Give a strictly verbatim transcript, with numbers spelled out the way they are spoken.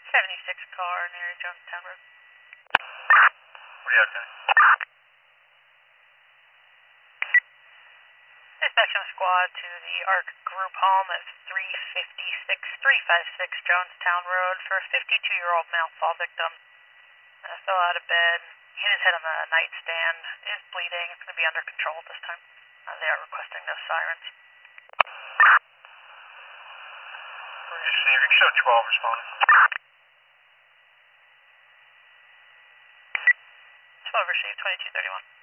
seventy-six car near Jonestown Road. What are you at, Dispatching squad to the ARC group home at three fifty-six, three fifty-six Jonestown Road for a fifty-two-year-old male fall victim. Uh, fell out of bed, hit his head on the nightstand, is bleeding, it's going to be under control at this time. Uh, they are requesting no sirens. Receiving, show twelve responding. twelve received, twenty-two thirty-one.